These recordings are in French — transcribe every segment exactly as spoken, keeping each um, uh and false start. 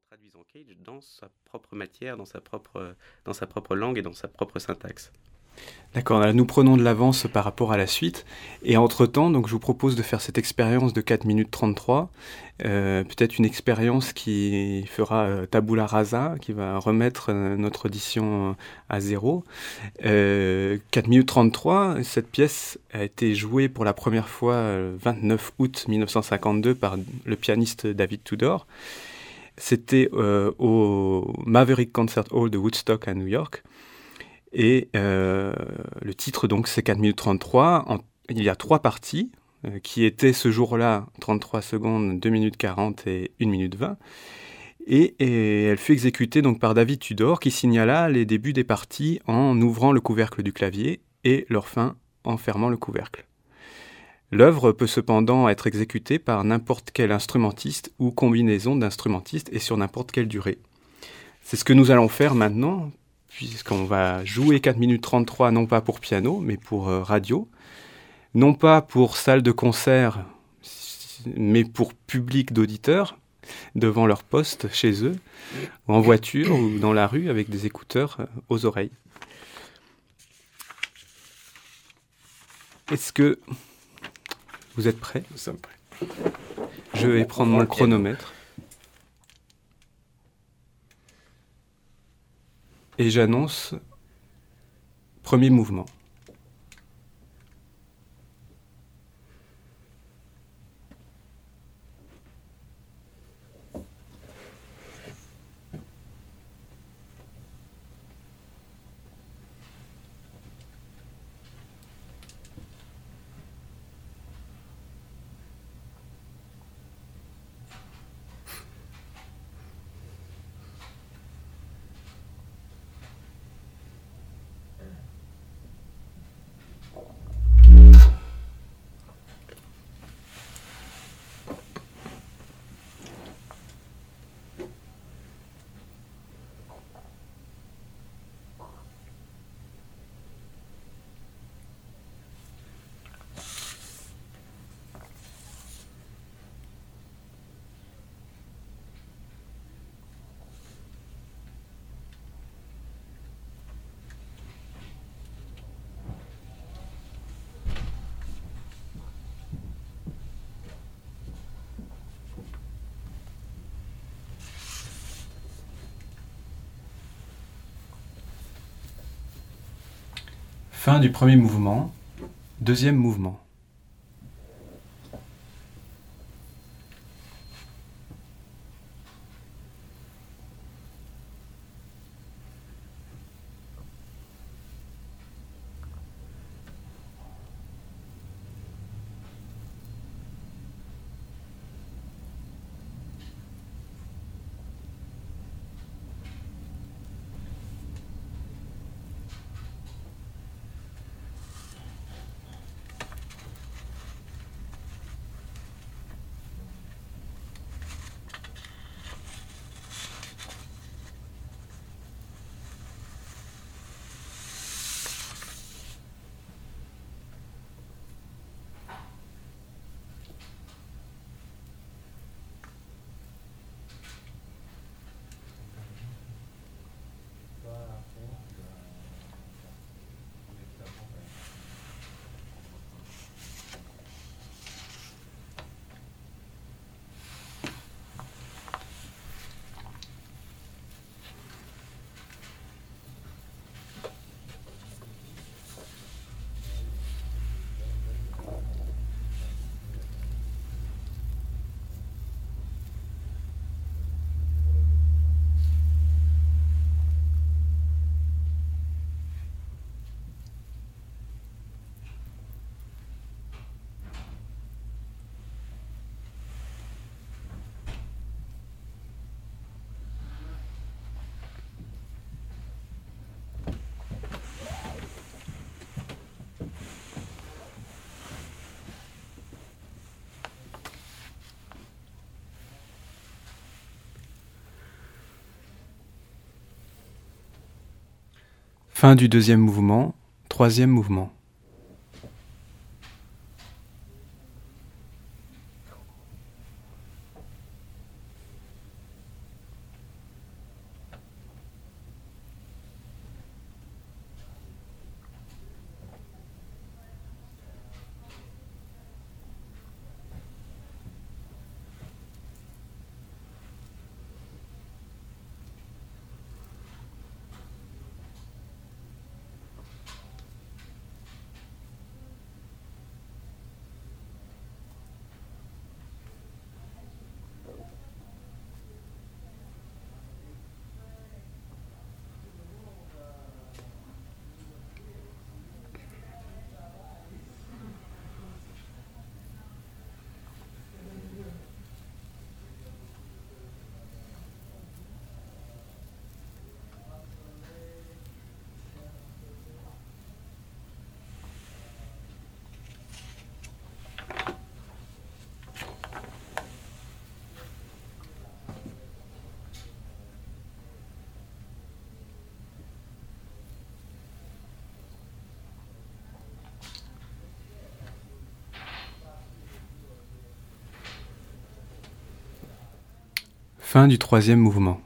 traduisant Cage dans sa propre matière, dans sa propre, dans sa propre langue et dans sa propre syntaxe. D'accord, là, nous prenons de l'avance par rapport à la suite. Et entre-temps, donc, je vous propose de faire cette expérience de quatre minutes trente-trois. Euh, peut-être une expérience qui fera euh, tabula rasa, qui va remettre euh, notre audition à zéro. Euh, quatre minutes trente-trois, cette pièce a été jouée pour la première fois le vingt-neuf août mille neuf cent cinquante-deux par le pianiste David Tudor. C'était euh, au Maverick Concert Hall de Woodstock à New York. Et euh, le titre, donc, c'est quatre minutes trente-trois. En, il y a trois parties euh, qui étaient ce jour-là trente-trois secondes, deux minutes quarante et une minute vingt. Et, et elle fut exécutée donc, par David Tudor qui signala les débuts des parties en ouvrant le couvercle du clavier et leur fin en fermant le couvercle. L'œuvre peut cependant être exécutée par n'importe quel instrumentiste ou combinaison d'instrumentistes et sur n'importe quelle durée. C'est ce que nous allons faire maintenant, puisqu'on va jouer quatre minutes trente-trois, non pas pour piano, mais pour euh, radio, non pas pour salle de concert, mais pour public d'auditeurs, devant leur poste, chez eux, ou en voiture, ou dans la rue, avec des écouteurs euh, aux oreilles. Est-ce que vous êtes prêts ? Nous sommes prêts. Je vais prendre mon chronomètre. Et j'annonce premier mouvement. Fin du premier mouvement, deuxième mouvement. Fin du deuxième mouvement, troisième mouvement. Fin du troisième mouvement.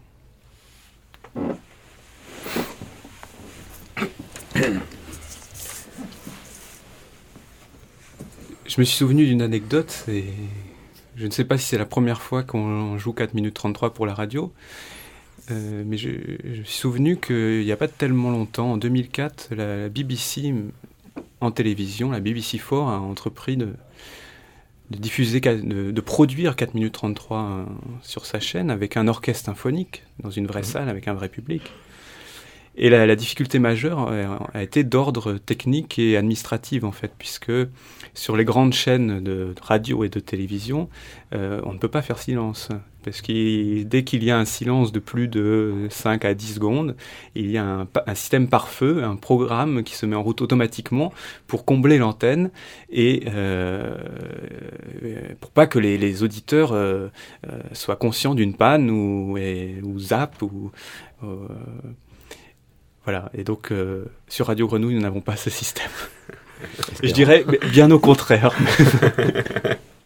Je me suis souvenu d'une anecdote, et je ne sais pas si c'est la première fois qu'on joue quatre minutes trente-trois pour la radio, euh, mais je, je me suis souvenu qu'il n'y a pas tellement longtemps, en deux mille quatre, la, la B B C en télévision, la B B C quatre a entrepris de, de diffuser, de, de produire quatre minutes trente-trois euh, sur sa chaîne avec un orchestre symphonique, dans une vraie salle, avec un vrai public. Et la, la difficulté majeure a, a été d'ordre technique et administratif, en fait, puisque sur les grandes chaînes de radio et de télévision, euh, on ne peut pas faire silence. Parce que dès qu'il y a un silence de plus de cinq à dix secondes, il y a un, un système pare-feu, un programme qui se met en route automatiquement pour combler l'antenne et euh, pour pas que les, les auditeurs euh, euh, soient conscients d'une panne ou, et, ou zappent ou... Euh, Voilà, et donc euh, sur Radio Grenouille, nous n'avons pas ce système. Je dirais bien au contraire.